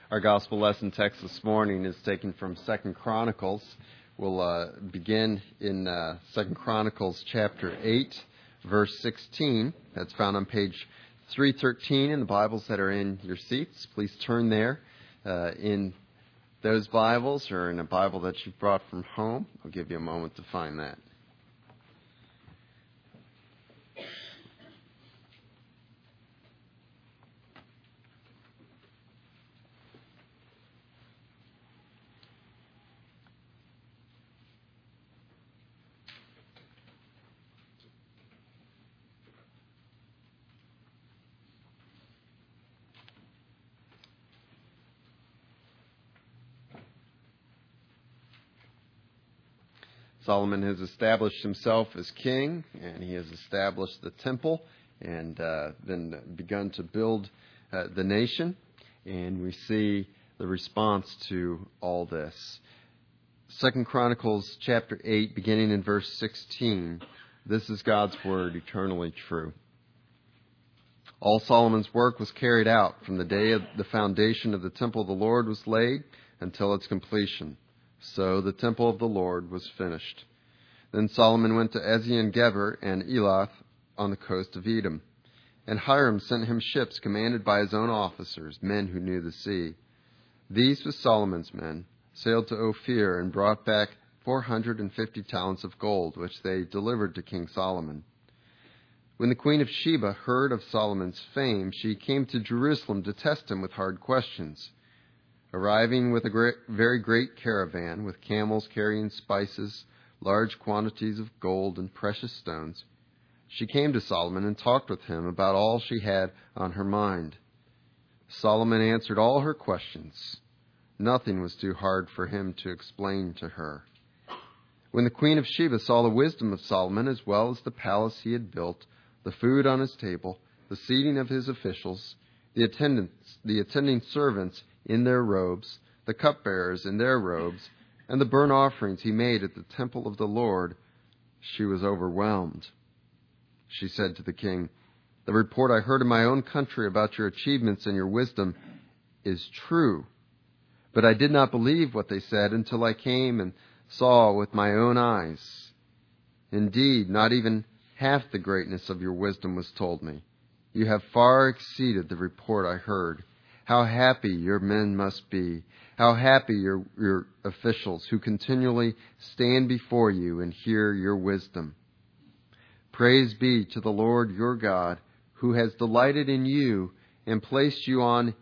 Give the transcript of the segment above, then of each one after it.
Our gospel lesson text this morning is taken from 2 Chronicles. We'll begin in 2 Chronicles chapter 8, verse 16. That's found on page 313 in the Bibles that are in your seats. Please turn there in those Bibles or in a Bible that you brought from home. I'll give you a moment to find that. Solomon has established himself as king, and he has established the temple, and then begun to build the nation. And we see the response to all this. 2 Chronicles chapter 8, beginning in verse 16. This is God's word, eternally true. All Solomon's work was carried out from the day of the foundation of the temple of the Lord was laid until its completion. So the temple of the Lord was finished. Then Solomon went to Ezion-Geber and Elath on the coast of Edom. And Hiram sent him ships commanded by his own officers, men who knew the sea. These, with Solomon's men, sailed to Ophir and brought back 450 talents of gold, which they delivered to King Solomon. When the queen of Sheba heard of Solomon's fame, she came to Jerusalem to test him with hard questions. Arriving with a very great caravan, with camels carrying spices, large quantities of gold and precious stones, she came to Solomon and talked with him about all she had on her mind. Solomon answered all her questions. Nothing was too hard for him to explain to her. When the queen of Sheba saw the wisdom of Solomon, as well as the palace he had built, the food on his table, the seating of his officials, the attending servants in their robes, the cupbearers in their robes, and the burnt offerings he made at the temple of the Lord, she was overwhelmed. She said to the king, "The report I heard in my own country about your achievements and your wisdom is true. But I did not believe what they said until I came and saw with my own eyes. Indeed, not even half the greatness of your wisdom was told me. You have far exceeded the report I heard. How happy your men must be. How happy your officials who continually stand before you and hear your wisdom. Praise be to the Lord your God, who has delighted in you and placed you on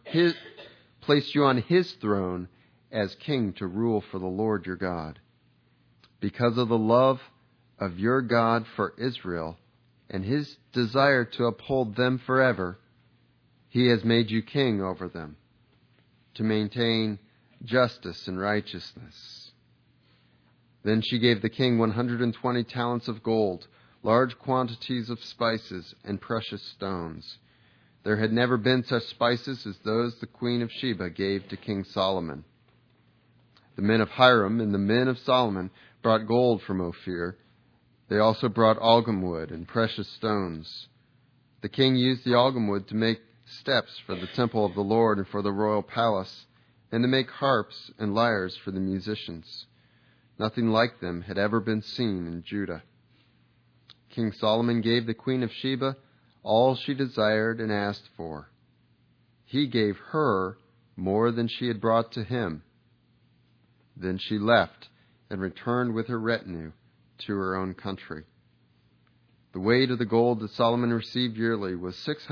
his throne as king to rule for the Lord your God. Because of the love of your God for Israel and his desire to uphold them forever, he has made you king over them, to maintain justice and righteousness." Then she gave the king 120 talents of gold, large quantities of spices, and precious stones. There had never been such spices as those the queen of Sheba gave to King Solomon. The men of Hiram and the men of Solomon brought gold from Ophir. They also brought algum wood and precious stones. The king used the algum wood to make steps for the temple of the Lord and for the royal palace, and to make harps and lyres for the musicians. Nothing like them had ever been seen in Judah. King Solomon gave the queen of Sheba all she desired and asked for. He gave her more than she had brought to him. Then she left and returned with her retinue to her own country. The weight of the gold that Solomon received yearly was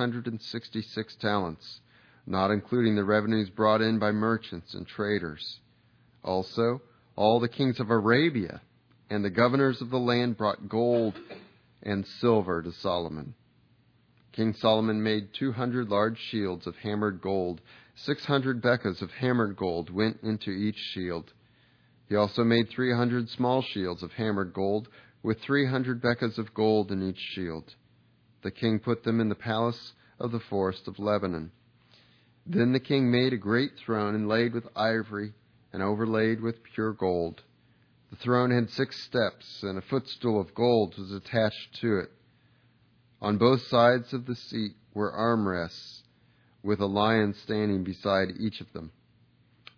666 talents, not including the revenues brought in by merchants and traders. Also, all the kings of Arabia and the governors of the land brought gold and silver to Solomon. King Solomon made 200 large shields of hammered gold. 600 bekas of hammered gold went into each shield. He also made 300 small shields of hammered gold, with 300 bekas of gold in each shield. The king put them in the palace of the forest of Lebanon. Then the king made a great throne inlaid with ivory and overlaid with pure gold. The throne had 6 steps, and a footstool of gold was attached to it. On both sides of the seat were armrests, with a lion standing beside each of them.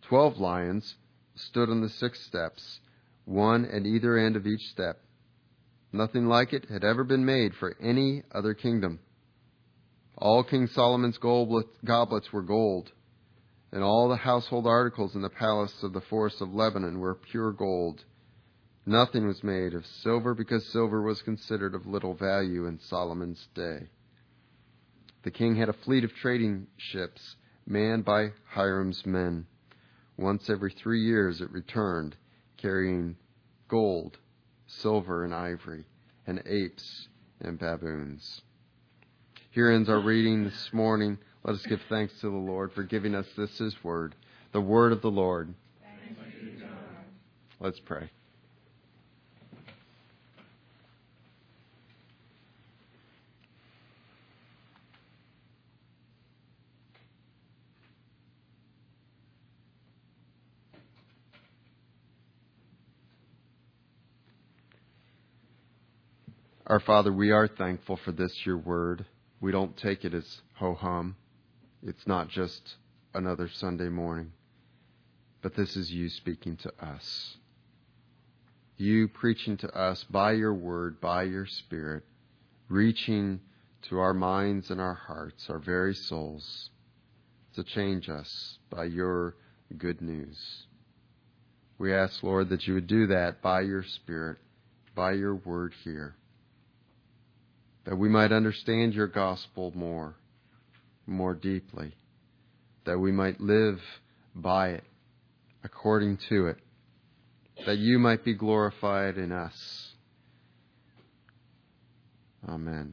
12 lions stood on the 6 steps, one at either end of each step. Nothing like it had ever been made for any other kingdom. All King Solomon's goblets were gold, and all the household articles in the palace of the forest of Lebanon were pure gold. Nothing was made of silver, because silver was considered of little value in Solomon's day. The king had a fleet of trading ships manned by Hiram's men. Once every 3 years it returned, carrying gold, silver, and ivory, and apes and baboons. Here ends our reading this morning. Let us give thanks to the Lord for giving us this, His word, the word of the Lord. Thanks be to God. Let's pray. Our Father, we are thankful for this, your word. We don't take it as ho-hum. It's not just another Sunday morning. But this is you speaking to us. You preaching to us by your word, by your Spirit, reaching to our minds and our hearts, our very souls, to change us by your good news. We ask, Lord, that you would do that by your Spirit, by your word here, that we might understand your gospel more deeply, that we might live by it, according to it, that you might be glorified in us. Amen.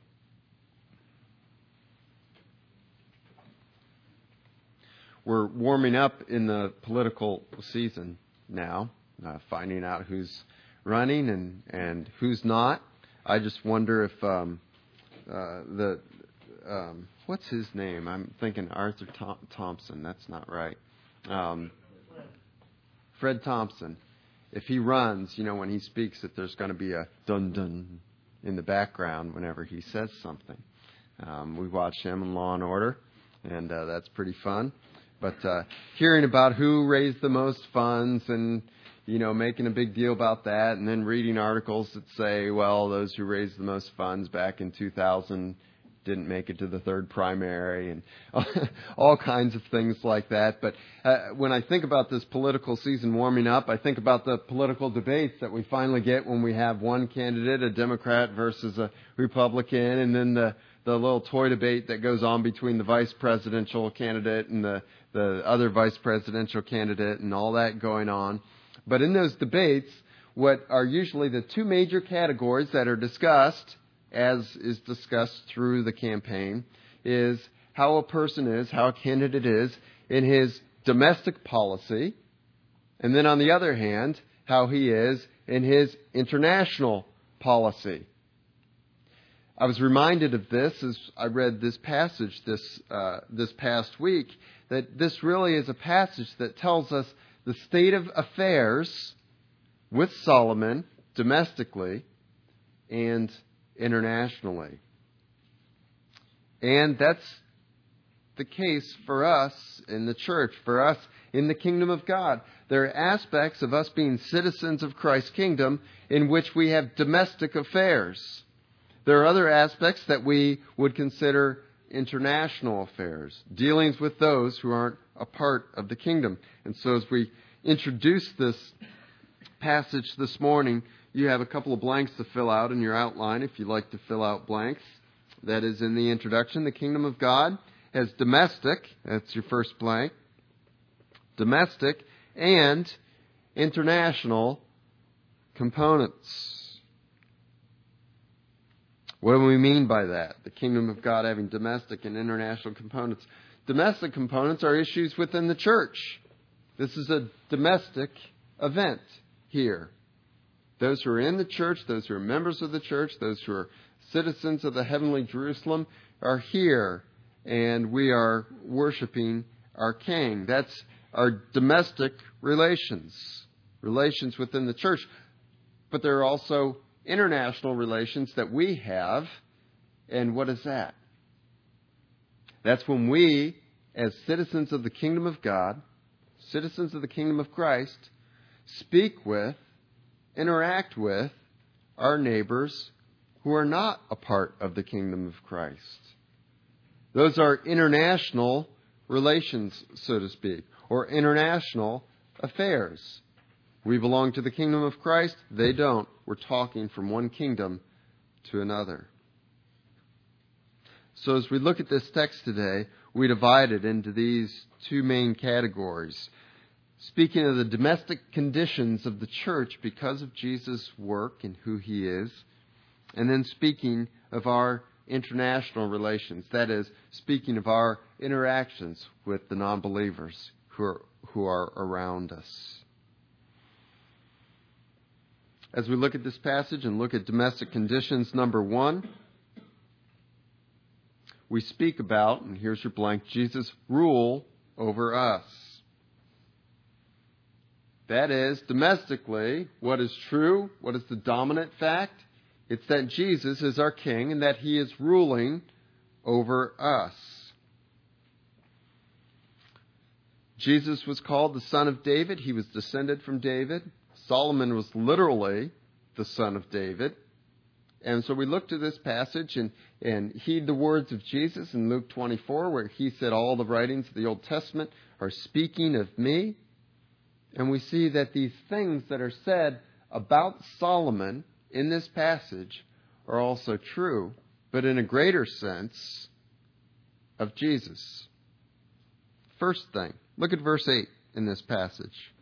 We're warming up in the political season now, finding out who's running and who's not. I just wonder if what's his name? I'm thinking Arthur Thompson. That's not right. Fred Thompson. If he runs, when he speaks, that there's going to be a dun-dun in the background whenever he says something. We watch him in Law and Order, and that's pretty fun. But hearing about who raised the most funds and making a big deal about that, and then reading articles that say, well, those who raised the most funds back in 2000 didn't make it to the third primary, and all kinds of things like that. But when I think about this political season warming up, I think about the political debates that we finally get when we have one candidate, a Democrat versus a Republican, and then the little toy debate that goes on between the vice presidential candidate and the other vice presidential candidate, and all that going on. But in those debates, what are usually the two major categories that are discussed, as is discussed through the campaign, is how a person is, how a candidate is in his domestic policy, and then on the other hand, how he is in his international policy. I was reminded of this as I read this passage this past week, that this really is a passage that tells us the state of affairs with Solomon domestically and internationally. And that's the case for us in the church, for us in the kingdom of God. There are aspects of us being citizens of Christ's kingdom in which we have domestic affairs. There are other aspects that we would consider international affairs, dealings with those who aren't a part of the kingdom. And so as we introduce this passage this morning, you have a couple of blanks to fill out in your outline if you'd like to fill out blanks. That is in the introduction. The kingdom of God has domestic, that's your first blank, domestic and international components. What do we mean by that? The kingdom of God having domestic and international components. Domestic components are issues within the church. This is a domestic event here. Those who are in the church, those who are members of the church, those who are citizens of the heavenly Jerusalem are here, and we are worshiping our King. That's our domestic relations within the church. But there are also international relations that we have. And what is that? That's when we, as citizens of the kingdom of God, citizens of the kingdom of Christ, speak with, interact with our neighbors who are not a part of the kingdom of Christ. Those are international relations, so to speak, or international affairs. We belong to the kingdom of Christ. They don't. We're talking from one kingdom to another. So as we look at this text today, we divide it into these two main categories. Speaking of the domestic conditions of the church because of Jesus' work and who he is, and then speaking of our international relations, that is, speaking of our interactions with the non-believers who are around us. As we look at this passage and look at domestic conditions, number 1, we speak about, and here's your blank, Jesus' rule over us. That is, domestically, what is true, what is the dominant fact? It's that Jesus is our king and that he is ruling over us. Jesus was called the son of David. He was descended from David. Solomon was literally the son of David. And so we look to this passage and heed the words of Jesus in Luke 24, where he said all the writings of the Old Testament are speaking of me. And we see that these things that are said about Solomon in this passage are also true, but in a greater sense of Jesus. First thing, look at verse 8 in this passage.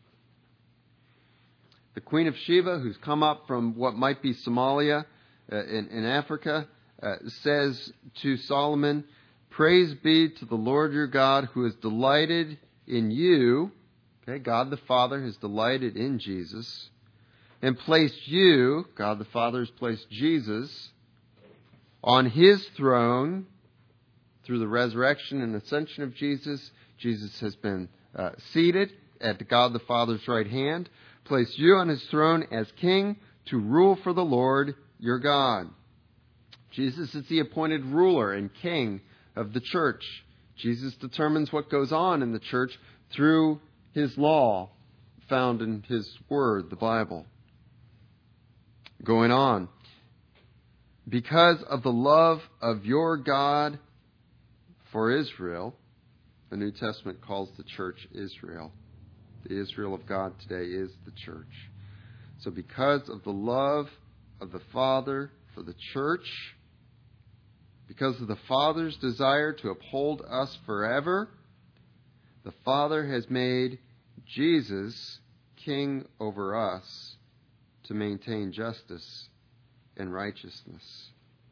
The Queen of Sheba, who's come up from what might be Somalia in Africa, says to Solomon, "Praise be to the Lord your God, who has delighted in you." Okay, God the Father has delighted in Jesus and placed you, God the Father has placed Jesus, on his throne through the resurrection and ascension of Jesus. Jesus has been seated at God the Father's right hand, placed you on his throne as king to rule for the Lord your God. Jesus is the appointed ruler and king of the church. Jesus determines what goes on in the church through his law found in his word, the Bible. Going on. Because of the love of your God for Israel, the New Testament calls the church Israel. The Israel of God today is the church. So because of the love of the Father for the church, because of the Father's desire to uphold us forever, the Father has made Jesus king over us to maintain justice and righteousness.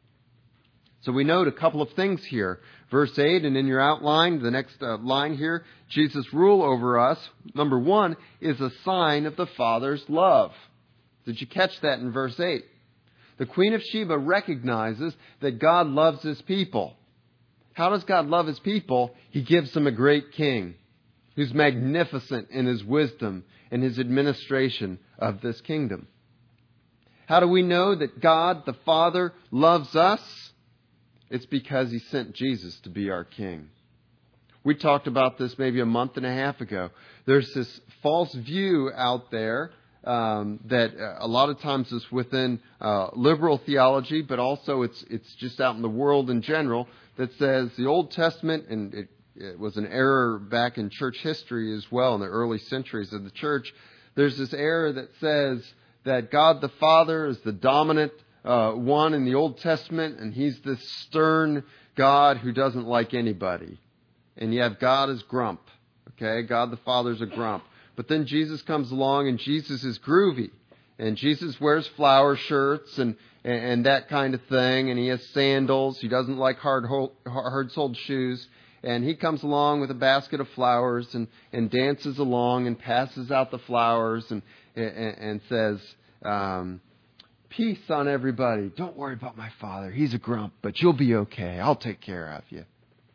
So we note a couple of things here. Verse 8, and in your outline, the next line here, Jesus' rule over us, number 1, is a sign of the Father's love. Did you catch that in verse 8? The Queen of Sheba recognizes that God loves his people. How does God love his people? He gives them a great king who's magnificent in his wisdom and his administration of this kingdom. How do we know that God, the Father, loves us? It's because he sent Jesus to be our king. We talked about this maybe a month and a half ago. There's this false view out there that a lot of times is within liberal theology, but also it's just out in the world in general, that says the Old Testament, and it was an error back in church history as well, in the early centuries of the church. There's this error that says that God the Father is the dominant one in the Old Testament, and he's this stern God who doesn't like anybody. And you have God as grump. Okay, God the Father's a grump. But then Jesus comes along, and Jesus is groovy. And Jesus wears flower shirts and that kind of thing, and he has sandals. He doesn't like hard-soled shoes. And he comes along with a basket of flowers and dances along and passes out the flowers and says, peace on everybody. Don't worry about my Father. He's a grump, but you'll be okay. I'll take care of you.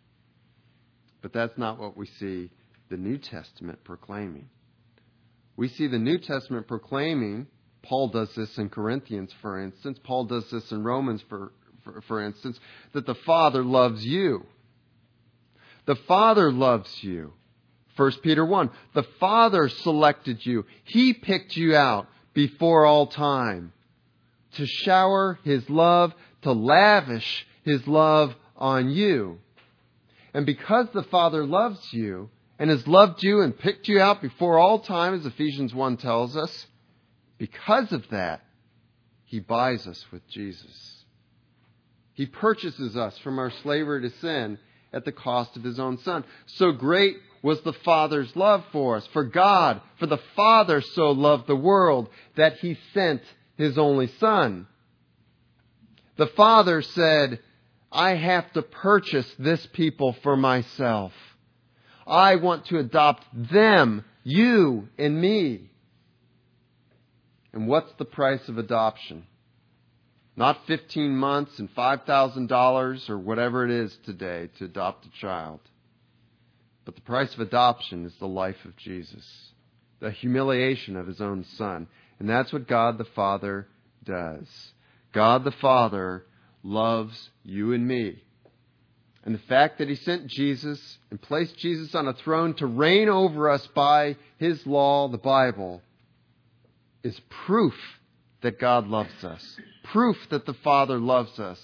But that's not what we see the New Testament proclaiming. We see the New Testament proclaiming, Paul does this in Corinthians, for instance. Paul does this in Romans, for instance, that the Father loves you. The Father loves you 1 Peter 1, the Father selected you. He picked you out before all time to shower His love, to lavish His love on you. And because the Father loves you and has loved you and picked you out before all time, as Ephesians 1 tells us, because of that, He buys us with Jesus. He purchases us from our slavery to sin at the cost of His own Son. So great was the Father's love for us. For the Father so loved the world that He sent His only Son. The Father said, I have to purchase this people for myself. I want to adopt them, you and me. And what's the price of adoption? Not 15 months and $5,000 or whatever it is today to adopt a child. But the price of adoption is the life of Jesus, the humiliation of His own Son. And that's what God the Father does. God the Father loves you and me. And the fact that He sent Jesus and placed Jesus on a throne to reign over us by His law, the Bible, is proof that God loves us. Proof that the Father loves us.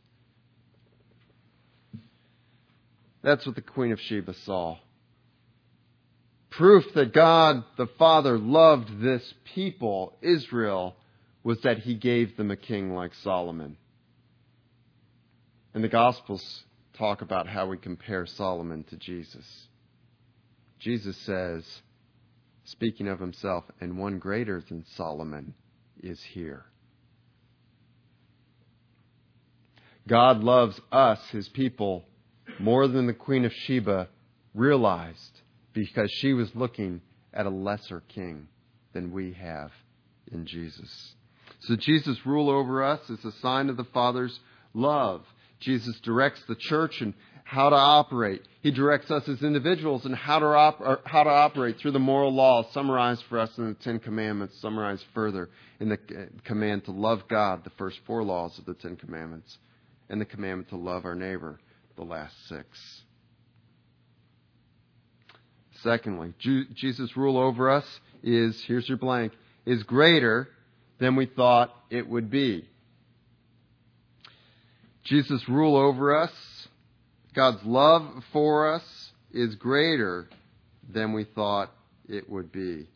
That's what the Queen of Sheba saw. Proof that God the Father loved this people, Israel, was that He gave them a king like Solomon. And the Gospels talk about how we compare Solomon to Jesus. Jesus says, speaking of Himself, and one greater than Solomon is here. God loves us, His people, more than the Queen of Sheba realized, because she was looking at a lesser king than we have in Jesus. So Jesus' rule over us is a sign of the Father's love. Jesus directs the church in how to operate. He directs us as individuals in how to operate through the moral laws summarized for us in the Ten Commandments, summarized further in the command to love God, the first 4 laws of the Ten Commandments, and the commandment to love our neighbor, the last 6. Secondly, Jesus' rule over us is, here's your blank, is greater than we thought it would be. Jesus' rule over us, God's love for us, is greater than we thought it would be.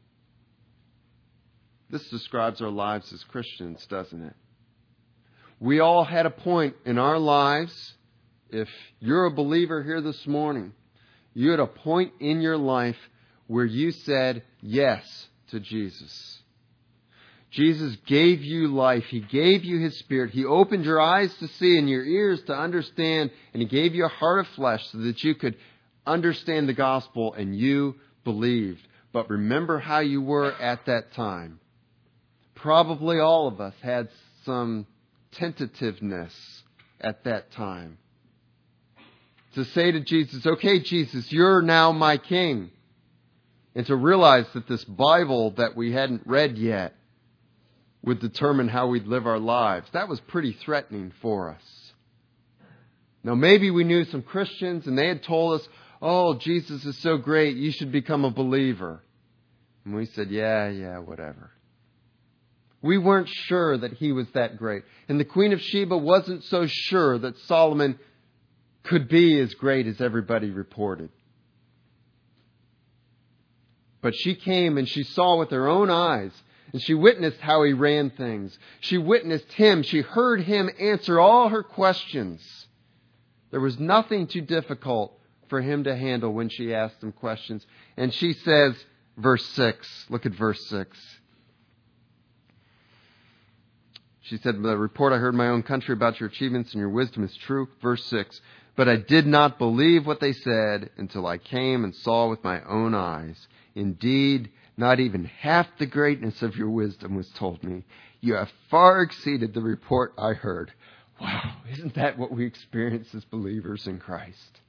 This describes our lives as Christians, doesn't it? We all had a point in our lives. If you're a believer here this morning, you had a point in your life where you said yes to Jesus. Jesus gave you life. He gave you His Spirit. He opened your eyes to see and your ears to understand. And He gave you a heart of flesh so that you could understand the gospel and you believed. But remember how you were at that time. Probably all of us had some tentativeness at that time. To say to Jesus, okay, Jesus, you're now my king. And to realize that this Bible that we hadn't read yet would determine how we'd live our lives. That was pretty threatening for us. Now, maybe we knew some Christians and they had told us, oh, Jesus is so great, you should become a believer. And we said, yeah, whatever. We weren't sure that He was that great. And the Queen of Sheba wasn't so sure that Solomon could be as great as everybody reported. But she came and she saw with her own eyes. And she witnessed how He ran things. She witnessed Him. She heard Him answer all her questions. There was nothing too difficult for Him to handle when she asked Him questions. And she says, verse 6, look at verse 6. She said, the report I heard in my own country about your achievements and your wisdom is true. Verse 6, but I did not believe what they said until I came and saw with my own eyes. Indeed, not even half the greatness of your wisdom was told me. You have far exceeded the report I heard. Wow, isn't that what we experience as believers in Christ?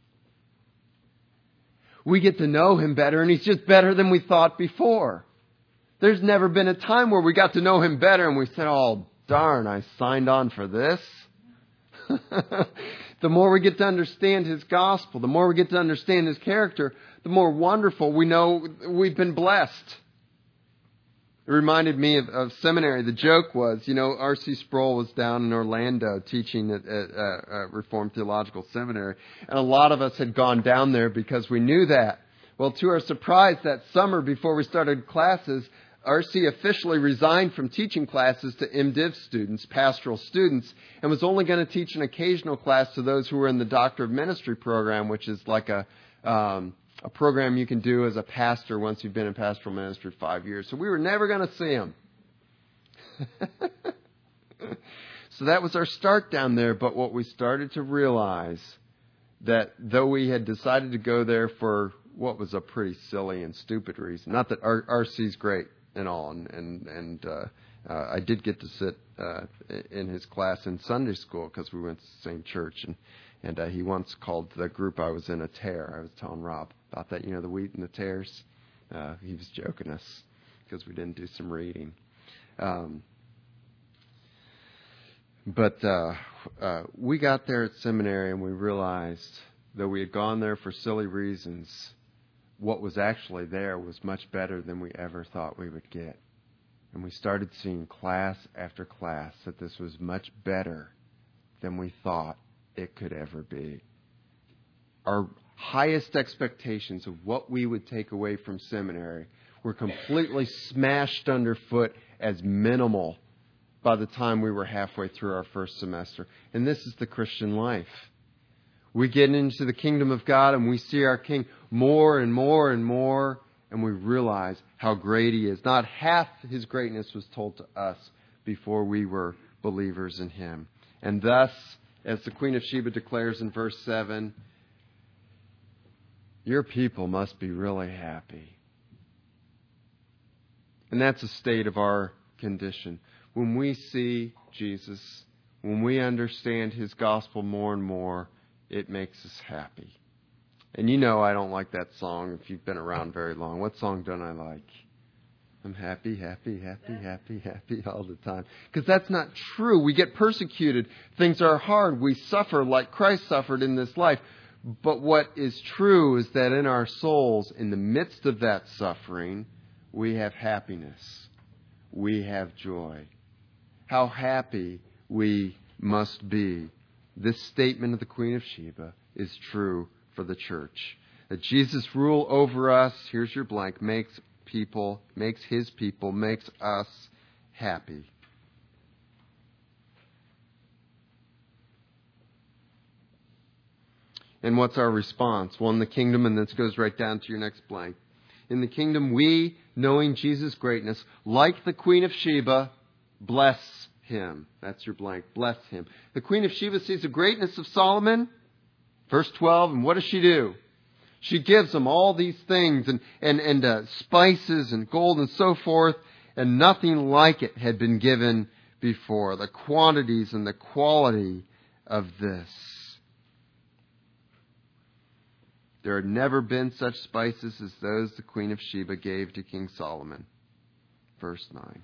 We get to know Him better, and He's just better than we thought before. There's never been a time where we got to know Him better and we said, oh, darn, I signed on for this. The more we get to understand His gospel, the more we get to understand His character, the more wonderful we know we've been blessed. It reminded me of seminary. The joke was, R.C. Sproul was down in Orlando teaching at Reformed Theological Seminary. And a lot of us had gone down there because we knew that. Well, to our surprise, that summer before we started classes, R.C. officially resigned from teaching classes to MDiv students, pastoral students, and was only going to teach an occasional class to those who were in the Doctor of Ministry program, which is like a program you can do as a pastor once you've been in pastoral ministry 5 years. So we were never going to see him. So that was our start down there. But what we started to realize, that though we had decided to go there for what was a pretty silly and stupid reason, not that RC's great and all, and I did get to sit in his class in Sunday school because we went to the same church, and he once called the group I was in a tear. I was telling Rob about that, the wheat and the tares. He was joking us because we didn't do some reading. But we got there at seminary and we realized, though we had gone there for silly reasons, what was actually there was much better than we ever thought we would get. And we started seeing class after class that this was much better than we thought it could ever be. Our highest expectations of what we would take away from seminary were completely smashed underfoot as minimal by the time we were halfway through our first semester. And this is the Christian life. We get into the kingdom of God and we see our King more and more and more, and we realize how great He is. Not half His greatness was told to us before we were believers in Him. And thus, as the Queen of Sheba declares in verse 7, your people must be really happy. And that's a state of our condition. When we see Jesus, when we understand His gospel more and more, it makes us happy. And I don't like that song if you've been around very long. What song don't I like? I'm happy, happy, happy, happy, happy all the time. Because that's not true. We get persecuted. Things are hard. We suffer like Christ suffered in this life. But what is true is that in our souls, in the midst of that suffering, we have happiness. We have joy. How happy we must be. This statement of the Queen of Sheba is true for the church. That Jesus' rule over us, here's your blank, makes His people, makes us happy. And what's our response? Well, in the kingdom, and this goes right down to your next blank. In the kingdom, we, knowing Jesus' greatness, like the Queen of Sheba, bless Him. That's your blank. Bless Him. The Queen of Sheba sees the greatness of Solomon. Verse 12, and what does she do? She gives him all these things and spices and gold and so forth, and nothing like it had been given before. The quantities and the quality of this. There had never been such spices as those the Queen of Sheba gave to King Solomon. Verse 9.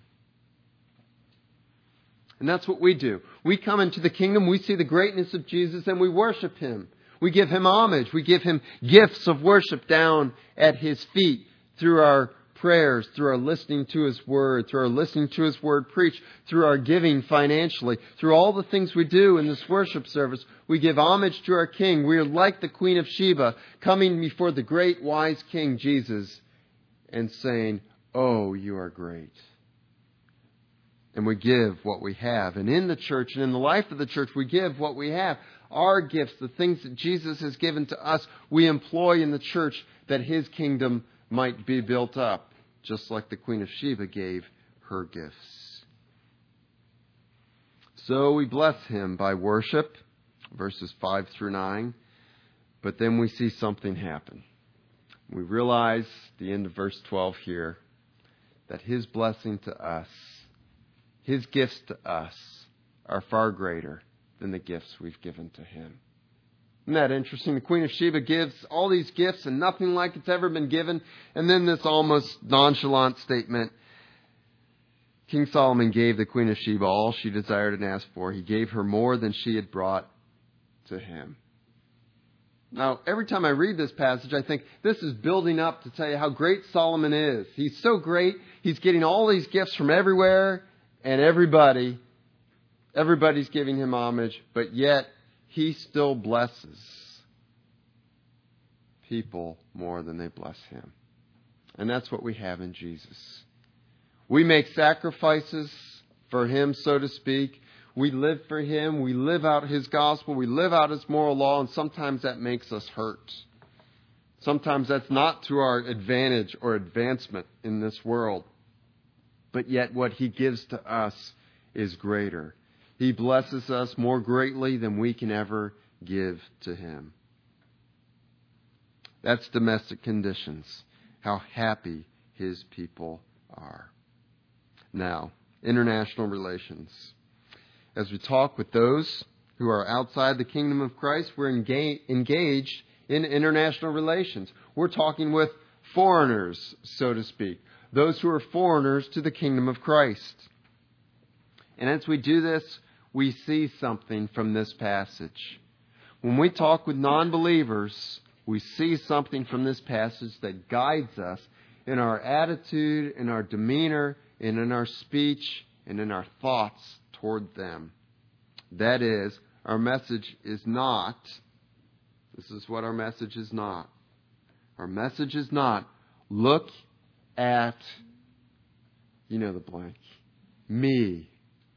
And that's what we do. We come into the kingdom, we see the greatness of Jesus, and we worship Him. We give Him homage. We give Him gifts of worship down at His feet through our prayers, through our listening to His Word, through our listening to His Word preached, through our giving financially, through all the things we do in this worship service. We give homage to our King. We are like the Queen of Sheba, coming before the great wise King Jesus and saying, "Oh, you are great." And we give what we have. And in the church and in the life of the church, we give what we have. Our gifts, the things that Jesus has given to us, we employ in the church that His kingdom might be built up, just like the Queen of Sheba gave her gifts. So we bless Him by worship, verses 5 through 9. But then we see something happen. We realize, the end of verse 12 here, that His blessing to us, His gifts to us, are far greater than the gifts we've given to Him. Isn't that interesting? The Queen of Sheba gives all these gifts and nothing like it's ever been given. And then this almost nonchalant statement. King Solomon gave the Queen of Sheba all she desired and asked for. He gave her more than she had brought to him. Now, every time I read this passage, I think this is building up to tell you how great Solomon is. He's so great. He's getting all these gifts from everywhere and everybody's giving him homage, but yet he still blesses people more than they bless him. And that's what we have in Jesus. We make sacrifices for him, so to speak. We live for him. We live out his gospel. We live out his moral law. And sometimes that makes us hurt. Sometimes that's not to our advantage or advancement in this world. But yet what he gives to us is greater. He blesses us more greatly than we can ever give to him. That's domestic conditions. How happy his people are. Now, international relations. As we talk with those who are outside the kingdom of Christ, we're engaged in international relations. We're talking with foreigners, so to speak. Those who are foreigners to the kingdom of Christ. And as we do this, we see something from this passage. When we talk with non-believers, we see something from this passage that guides us in our attitude, in our demeanor, and in our speech, and in our thoughts toward them. That is, our message is not, this is what our message is not. Our message is not, look at, you know the blank, me.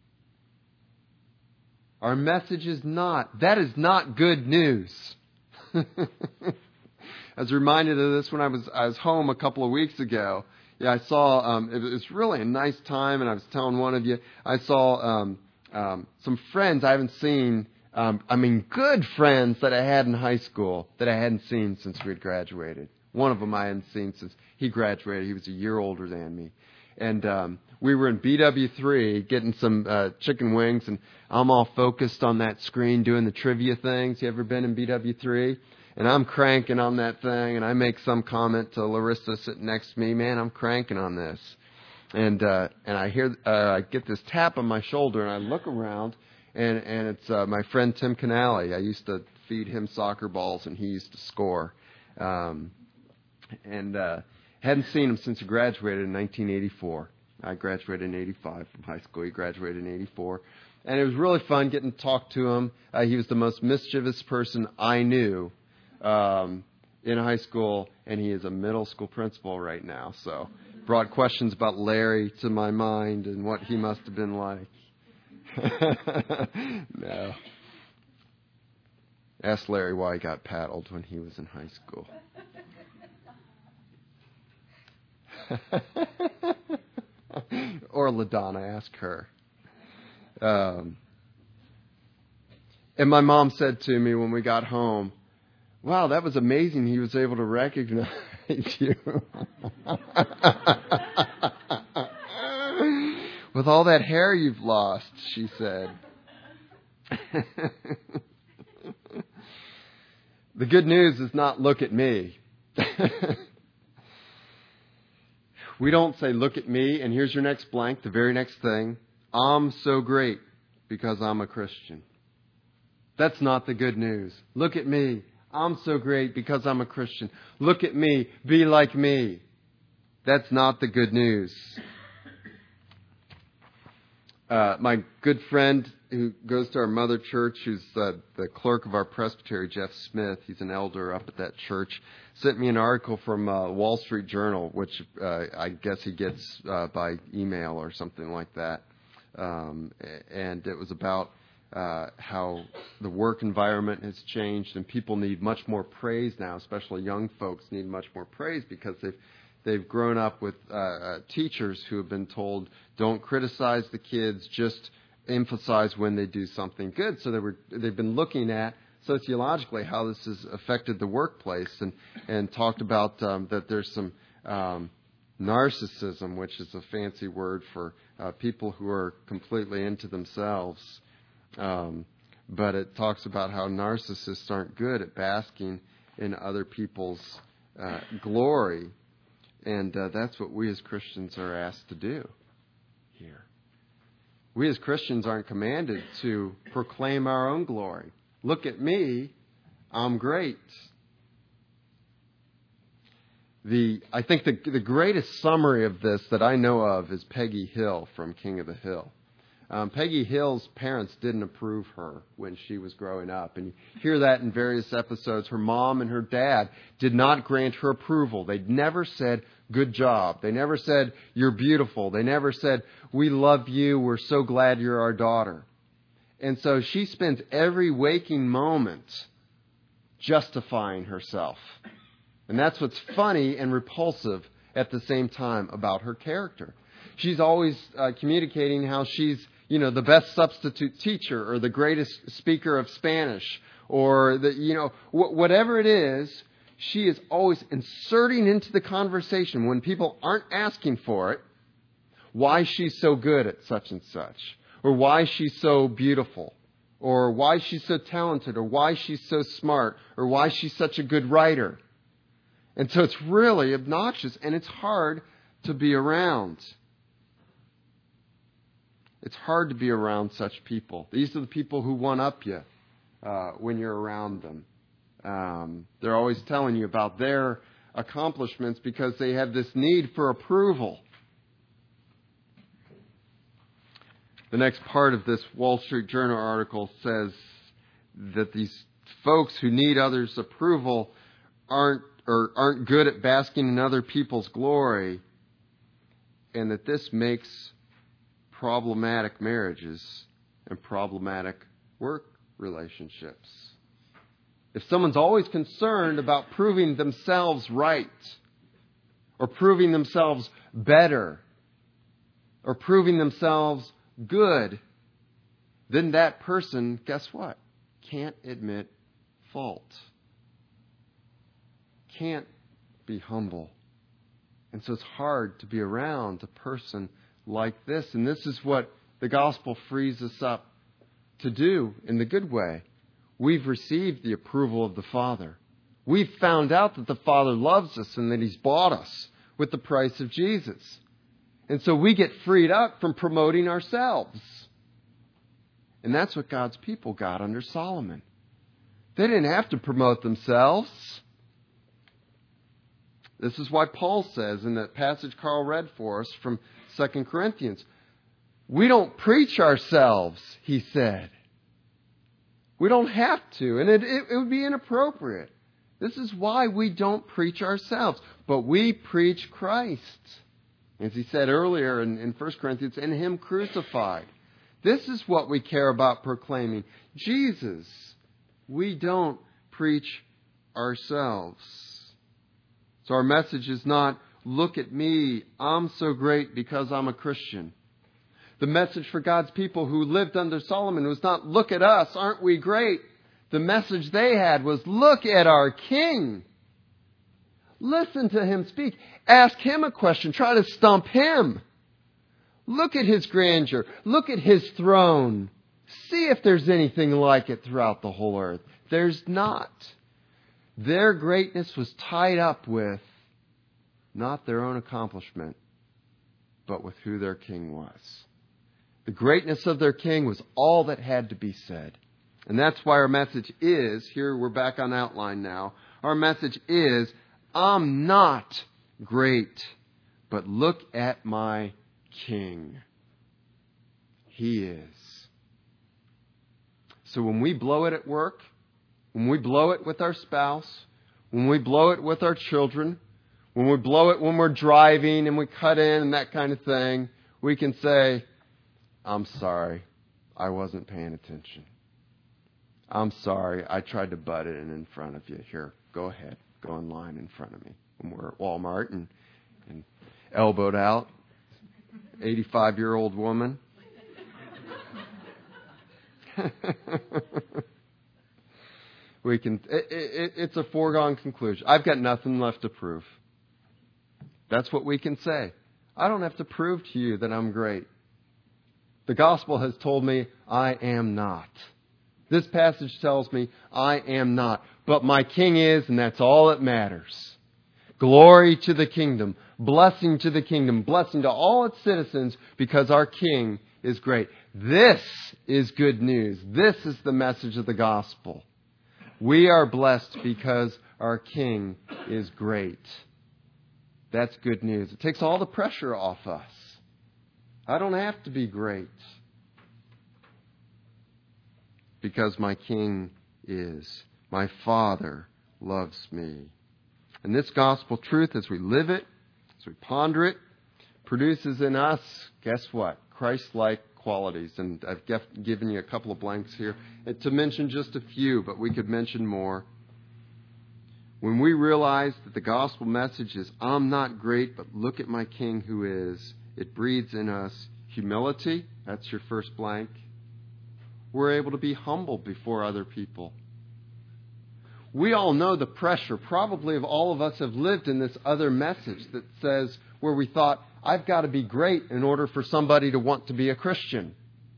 Our message is not, that is not good news. I was reminded of this when I was home a couple of weeks ago. Yeah, I saw, it was really a nice time, and I was telling one of you, I saw some friends I haven't seen, good friends that I had in high school that I hadn't seen since we had graduated. One of them I hadn't seen since he graduated. He was a year older than me. And we were in BW3 getting some chicken wings, and I'm all focused on that screen doing the trivia things. You ever been in BW3? And I'm cranking on that thing, and I make some comment to Larissa sitting next to me. Man, I'm cranking on this. And I hear, I get this tap on my shoulder, and I look around, and it's my friend Tim Canale. I used to feed him soccer balls, and he used to score. Hadn't seen him since he graduated in 1984. I graduated in 85 from high school. He graduated in 84. And it was really fun getting to talk to him. He was the most mischievous person I knew in high school, and he is a middle school principal right now. So brought questions about Larry to my mind and what he must have been like. No. Ask Larry why he got paddled when he was in high school. Or LaDonna, ask her. And my mom said to me when we got home, wow, that was amazing. He was able to recognize you. With all that hair you've lost, she said. The good news is not look at me. We don't say look at me and here's your next blank, the very next thing. I'm so great because I'm a Christian. That's not the good news. Look at me. I'm so great because I'm a Christian. Look at me. Be like me. That's not the good news. My good friend who goes to our mother church, who's the clerk of our presbytery, Jeff Smith, he's an elder up at that church, sent me an article from Wall Street Journal, which I guess he gets by email or something like that. And it was about how the work environment has changed and people need much more praise now, especially young folks need much more praise because they've grown up with teachers who have been told, don't criticize the kids, just emphasize when they do something good. So they've been looking at sociologically how this has affected the workplace and talked about that there's some narcissism, which is a fancy word for people who are completely into themselves. But it talks about how narcissists aren't good at basking in other people's glory. And that's what we as Christians are asked to do here. We as Christians aren't commanded to proclaim our own glory. Look at me. I'm great. I think the greatest summary of this that I know of is Peggy Hill from King of the Hill. Peggy Hill's parents didn't approve her when she was growing up. And you hear that in various episodes. Her mom and her dad did not grant her approval. They never said, good job. They never said, you're beautiful. They never said, we love you. We're so glad you're our daughter. And so she spends every waking moment justifying herself. And that's what's funny and repulsive at the same time about her character. She's always communicating how she's, the best substitute teacher or the greatest speaker of Spanish or whatever it is, she is always inserting into the conversation when people aren't asking for it, why she's so good at such and such, or why she's so beautiful, or why she's so talented, or why she's so smart, or why she's such a good writer. And so it's really obnoxious, and it's hard to be around. It's hard to be around such people. These are the people who one-up you when you're around them. They're always telling you about their accomplishments because they have this need for approval. The next part of this Wall Street Journal article says that these folks who need others' approval aren't good at basking in other people's glory, and that this makes problematic marriages and problematic work relationships. If someone's always concerned about proving themselves right, or proving themselves better, or proving themselves good, then that person, guess what? Can't admit fault. Can't be humble. And so it's hard to be around a person like this. And this is what the gospel frees us up to do in the good way. We've received the approval of the Father. We've found out that the Father loves us and that He's bought us with the price of Jesus. And so we get freed up from promoting ourselves. And that's what God's people got under Solomon. They didn't have to promote themselves. This is why Paul says in that passage Carl read for us from 2 Corinthians, we don't preach ourselves, he said. We don't have to, and it would be inappropriate. This is why we don't preach ourselves, but we preach Christ. As he said earlier in 1 Corinthians, and Him crucified. This is what we care about proclaiming. Jesus. We don't preach ourselves. So our message is not, look at me, I'm so great because I'm a Christian. The message for God's people who lived under Solomon was not, look at us, aren't we great? The message they had was, look at our King. Listen to Him speak. Ask Him a question. Try to stump Him. Look at His grandeur. Look at His throne. See if there's anything like it throughout the whole earth. There's not. Their greatness was tied up with not their own accomplishment, but with who their King was. The greatness of their King was all that had to be said. And that's why our message is, here we're back on outline now, our message is, I'm not great, but look at my King. He is. So when we blow it at work, when we blow it with our spouse, when we blow it with our children, when we blow it when we're driving and we cut in and that kind of thing, we can say, I'm sorry, I wasn't paying attention. I'm sorry, I tried to butt it in front of you. Here, go ahead. Go in line in front of me. When we're at Walmart and elbowed out, 85-year-old woman. We can. It's a foregone conclusion. I've got nothing left to prove. That's what we can say. I don't have to prove to you that I'm great. The gospel has told me I am not. This passage tells me I am not. But my King is, and that's all that matters. Glory to the kingdom. Blessing to the kingdom. Blessing to all its citizens, because our King is great. This is good news. This is the message of the gospel. We are blessed because our King is great. That's good news. It takes all the pressure off us. I don't have to be great because my King is. My Father loves me. And this gospel truth, as we live it, as we ponder it, produces in us, guess what? Christ-like qualities. And I've given you a couple of blanks here to mention just a few, but we could mention more. When we realize that the gospel message is, I'm not great, but look at my King who is, it breeds in us humility. That's your first blank. We're able to be humble before other people. We all know the pressure, probably of all of us have lived in this other message that says, where we thought, I've got to be great in order for somebody to want to be a Christian.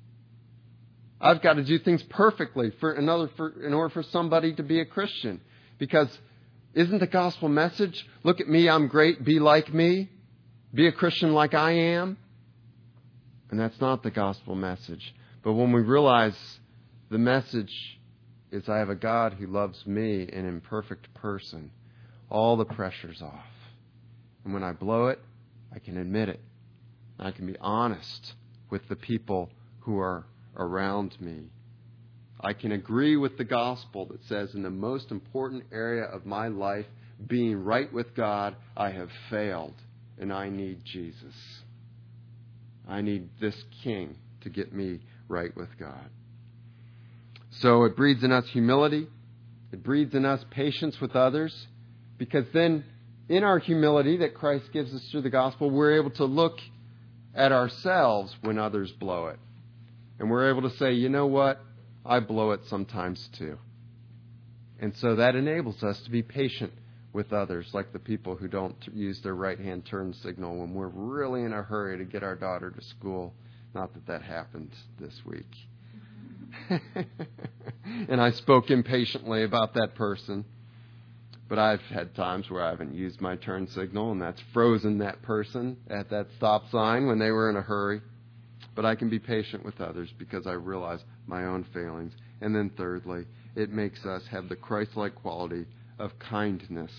I've got to do things perfectly in order for somebody to be a Christian. Because isn't the gospel message, look at me, I'm great, be like me, be a Christian like I am? And that's not the gospel message. But when we realize the message is I have a God who loves me, an imperfect person, all the pressure's off. And when I blow it, I can admit it. I can be honest with the people who are around me. I can agree with the gospel that says in the most important area of my life, being right with God, I have failed and I need Jesus. I need this King to get me right with God. So it breeds in us humility. It breeds in us patience with others. Because then in our humility that Christ gives us through the gospel, we're able to look at ourselves when others blow it. And we're able to say, you know what? I blow it sometimes too. And so that enables us to be patient with others, like the people who don't use their right-hand turn signal when we're really in a hurry to get our daughter to school. Not that that happened this week. And I spoke impatiently about that person. But I've had times where I haven't used my turn signal, and that's frozen that person at that stop sign when they were in a hurry. But I can be patient with others because I realize my own failings. And then thirdly, it makes us have the Christ-like quality of kindness.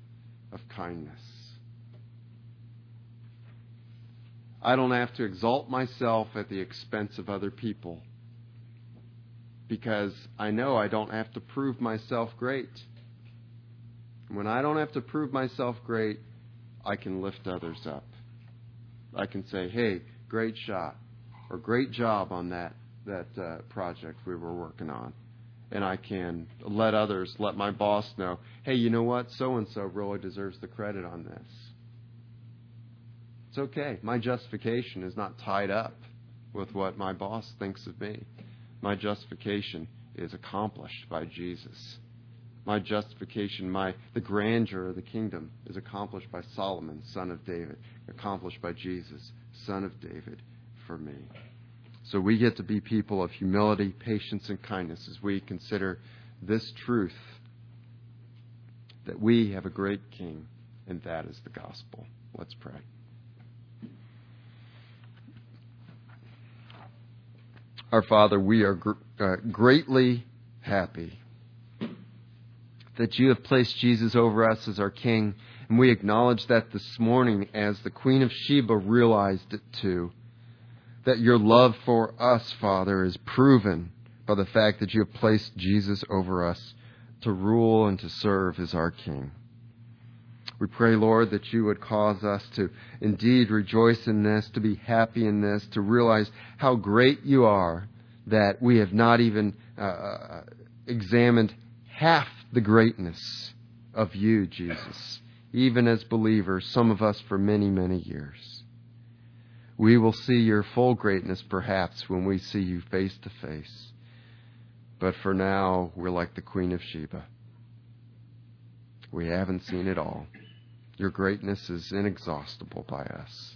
I don't have to exalt myself at the expense of other people because I know I don't have to prove myself great. When I don't have to prove myself great, I can lift others up. I can say, hey, great shot, or great job on that project we were working on. And I can let my boss know, hey, you know what? So-and-so really deserves the credit on this. It's okay. My justification is not tied up with what my boss thinks of me. My justification is accomplished by Jesus. My justification, the grandeur of the kingdom is accomplished by Solomon, son of David, accomplished by Jesus, son of David, for me. So we get to be people of humility, patience, and kindness as we consider this truth that we have a great King, and that is the gospel. Let's pray. Our Father, we are greatly happy that you have placed Jesus over us as our King, and we acknowledge that this morning as the Queen of Sheba realized it too, that your love for us, Father, is proven by the fact that you have placed Jesus over us to rule and to serve as our King. We pray, Lord, that you would cause us to indeed rejoice in this, to be happy in this, to realize how great you are, that we have not even examined half the greatness of you, Jesus, even as believers, some of us for many, many years. We will see your full greatness perhaps when we see you face to face. But for now, we're like the Queen of Sheba. We haven't seen it all. Your greatness is inexhaustible by us.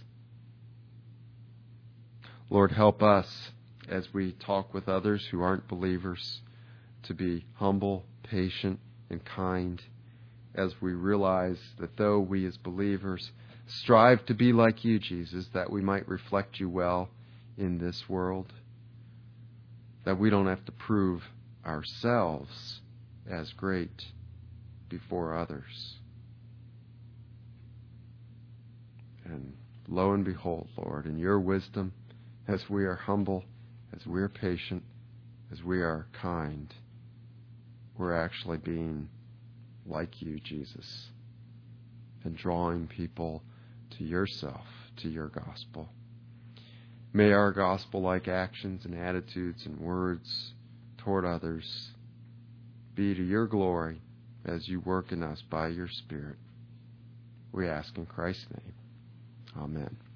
Lord, help us as we talk with others who aren't believers to be humble, patient, and kind, as we realize that though we as believers strive to be like you, Jesus, that we might reflect you well in this world, that we don't have to prove ourselves as great before others. And lo and behold, Lord, in your wisdom, as we are humble, as we are patient, as we are kind, we're actually being like you, Jesus, and drawing people to yourself, to your gospel. May our gospel-like actions and attitudes and words toward others be to your glory as you work in us by your Spirit. We ask in Christ's name. Amen.